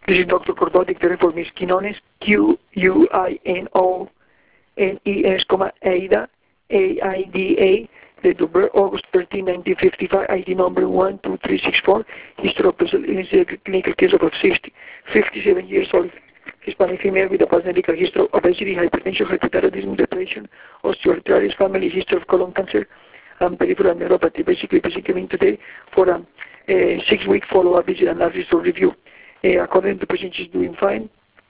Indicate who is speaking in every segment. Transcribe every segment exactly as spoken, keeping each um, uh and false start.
Speaker 1: This is Doctor Cordoa, dictated for Miz Quinones, Q U I N O N E S, AIDA, A I D A, date of birth August thirteenth, nineteen fifty-five, I D number one two three six four, history of personal illness, clinical case of sixty, fifty-seven years old, Hispanic female with a past medical history of obesity, hypertension, hypothyroidism, depression, osteoarthritis, family history of colon cancer, and peripheral neuropathy. Basically, basically coming today for a, a six-week follow-up visit and last result review. Uh, according to the patient, she's doing fine.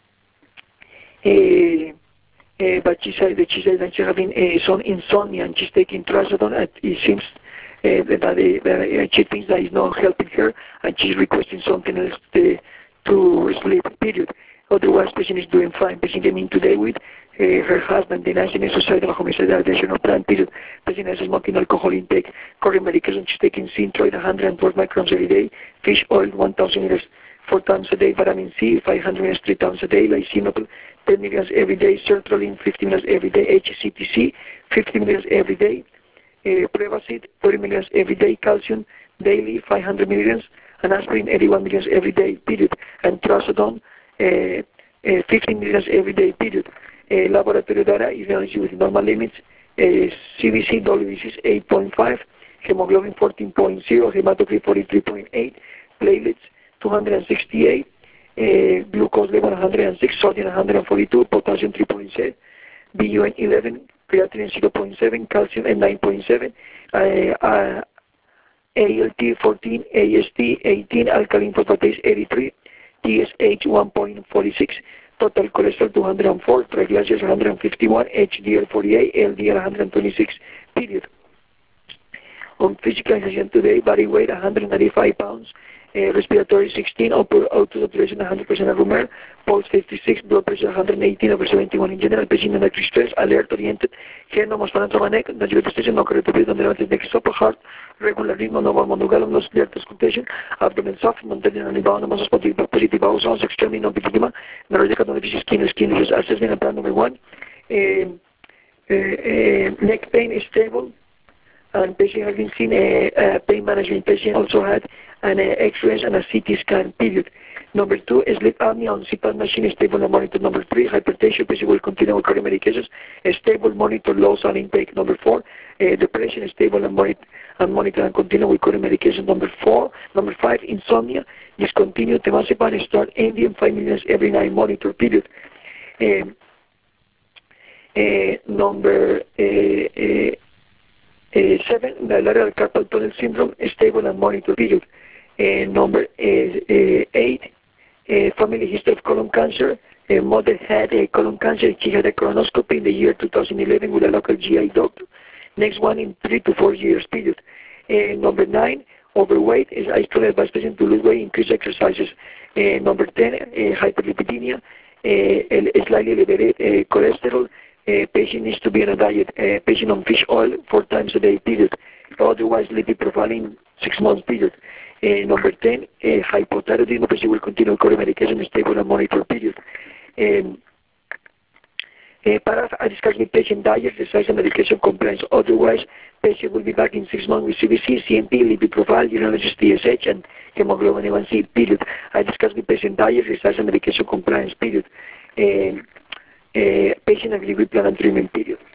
Speaker 1: Uh, uh, but she said that she said that she's having uh, some insomnia and she's taking trazodone. And it seems uh, that, the, that uh, she thinks that is not helping her, and she's requesting something else to, to sleep. Period. Otherwise, patient is doing fine. Patient came in today with uh, her husband, the National Society of Homicidal Additional Plan. Period. Patient has smoking, alcohol intake, current medication. She's taking Synthroid one hundred twelve micrograms every day, fish oil one thousand liters four times a day, vitamin C five hundred milligrams three times a day, lysinopil ten milligrams every day, sertraline fifty milligrams every day, H C T C fifty milligrams every day, uh, Prevacid thirty milligrams every day, calcium daily five hundred milligrams, and aspirin eighty-one milligrams every day, period, and trazodone uh, uh, fifteen milligrams every day, period. Uh, laboratory data is analyzed with normal limits, uh, C B C, W B C is eight point five, hemoglobin fourteen point zero, hematocrit forty-three point eight, platelets two hundred sixty-eight, uh, glucose level one hundred six, sodium one hundred forty-two, potassium three point seven, B U N eleven, creatinine zero point seven, calcium at nine point seven, uh, uh, A L T fourteen, A S T eighteen, alkaline phosphatase eighty-three, T S H one point four six, total cholesterol two hundred four, triglycerides one hundred fifty-one, H D L forty-eight, L D L one hundred twenty-six, period. On physical exercise today, body weight one hundred ninety-five pounds, Uh, respiratory sixteen, auto-saturation one hundred percent of room, pulse fifty-six, blood pressure one hundred eighteen over seventy-one in general, patient electric stress, alert oriented, hair no más para neck, no station, no correct breath, no neck sopa, heart, regular rhythm, no monogalum, no clear auscultation, abdomen soft, maintaining an inbound, no positive, positive bowel sounds, extremely no victima, no radical, no deficit, skin, skin issues, assessment and plan number one, uh, uh, uh, neck pain is stable, and patient has been seen a, a pain management. Patient also had an uh, X-ray and a C T scan, period. Number two, sleep apnea on C PAP machine is stable and monitor. Number three, hypertension, patient will continue with current medications, a stable monitor, low sun intake. Number four, uh, depression is stable and monitor, and monitor and continue with current medication. Number four, number five, insomnia, discontinue temazepam and start Indian five milligrams every night, monitor, period. Um, uh, number uh, uh, Uh, seven, bilateral carpal tunnel syndrome, stable and monitor, period. Uh, number uh, uh, eight, uh, family history of colon cancer. Uh, mother had a colon cancer. She had a colonoscopy in the year two thousand eleven with a local G I doctor. Next one in three to four years, period. Uh, number nine, overweight is I strongly advise patients to lose weight, increase exercises. Uh, number ten, uh, hyperlipidemia, uh, slightly elevated uh, cholesterol. Uh, patient needs to be on a diet. Uh, patient on fish oil four times a day, period. Otherwise, lipid profiling six months, period. Uh, number ten, uh, hypothyroidism. Patient will continue current medication, stable and monitor, period. Um, uh, para I discuss with patient diet, exercise and medication compliance. Otherwise, patient will be back in six months with C B C, C M P, lipid profile, urinalysis, T S H, and hemoglobin A one C, period. I discuss with patient diet, exercise and medication compliance, period. Um, Uh, patient agree with plan and treatment, period.